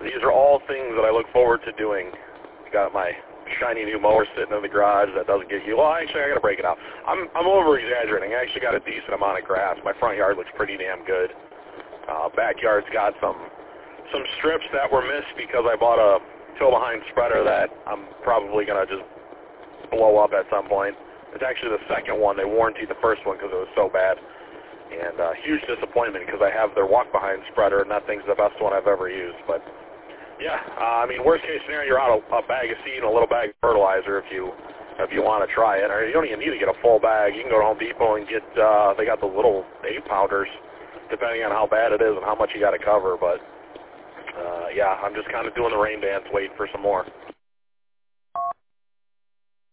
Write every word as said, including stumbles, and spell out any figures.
these are all things that I look forward to doing. Got my shiny new mower sitting in the garage that doesn't get you. Well, actually, I got to break it out. I'm I'm over exaggerating. I actually got a decent amount of grass. My front yard looks pretty damn good. Uh, backyard's got some some strips that were missed because I bought a tow behind spreader that I'm probably gonna just blow up at some point. It's actually the second one. They warranted the first one because it was so bad. And uh, huge disappointment because I have their walk-behind spreader, and that thing's the best one I've ever used. But, yeah, uh, I mean, worst-case scenario, you're out a, a bag of seed and a little bag of fertilizer if you if you want to try it. Or you don't even need to get a full bag. You can go to Home Depot and get, uh, they got the little eight-pounders, depending on how bad it is and how much you got to cover. But, uh, yeah, I'm just kind of doing the rain dance, waiting for some more.